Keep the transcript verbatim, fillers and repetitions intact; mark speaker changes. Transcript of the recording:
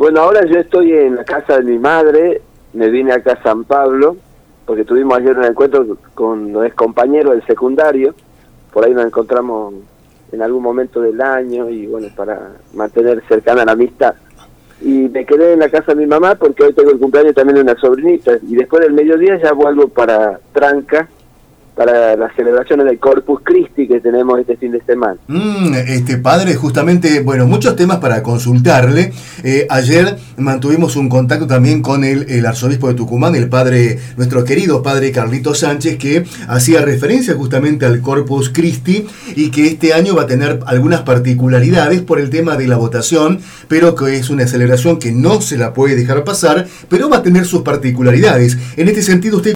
Speaker 1: Bueno, ahora yo estoy en la casa de mi madre, me vine acá a San Pablo, porque tuvimos ayer un encuentro con los ex compañeros del secundario, por ahí nos encontramos en algún momento del año, y bueno, para mantener cercana la amistad. Y me quedé en la casa de mi mamá porque hoy tengo el cumpleaños también de una sobrinita, y después del mediodía ya vuelvo para Tranca, para las celebraciones del Corpus Christi que tenemos este fin de semana.
Speaker 2: Mm, este padre, justamente, bueno, muchos temas para consultarle. Eh, ayer mantuvimos un contacto también con el, el arzobispo de Tucumán, el padre, nuestro querido padre Carlito Sánchez, que hacía referencia justamente al Corpus Christi y que este año va a tener algunas particularidades por el tema de la votación, pero que es una celebración que no se la puede dejar pasar, pero va a tener sus particularidades. En este sentido, usted